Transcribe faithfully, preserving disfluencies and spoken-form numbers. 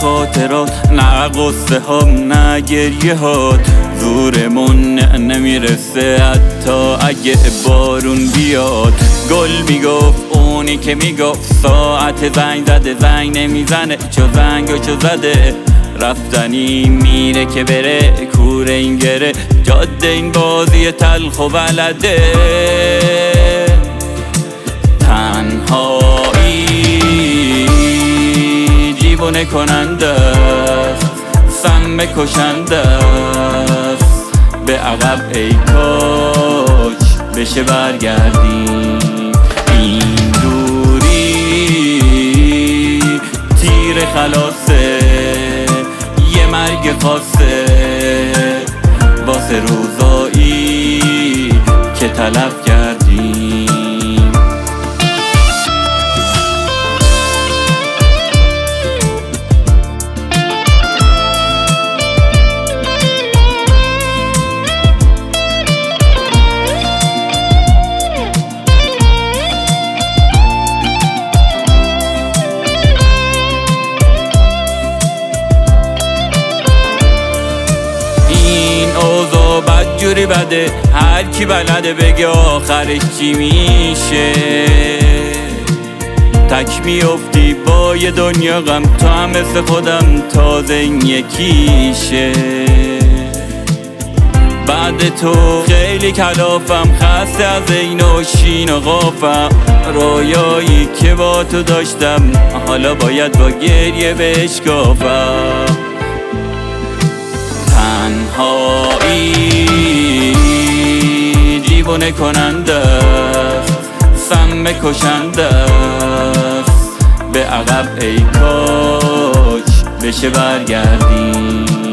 خاطرات، نه قصه ها نه گریه هات. زورمون نمیرسه حتی اگه بارون بیاد. گل میگفت اونی که میگفت ساعت زنگ زده زنگ نمیزنه، چو زنگو چو زده رفتنی میره که بره. کوره این گره جاده این بازی تلخ و بلده. تنهایی دیوونه کننده است، سم کشنده است. به عقب ای کاش بشه برگردیم. این دوری تیر خلاصه، یه مرگ خاصه واسه روزایی که تلف کردیم. بدجوری بده، هر کی بلده بگه آخرش چی میشه. تک میافتی با یه دنیا غم، تو هم مثل خودم تازه این یکیشه. بعد تو خیلی کلافم، خسته از این و شین و قافم. رویایی که با تو داشتم حالا باید با گریه بشکافم. تنهایی دیوونه کننده است، سم کشنده است. به عقب ای کاش بشه برگردیم.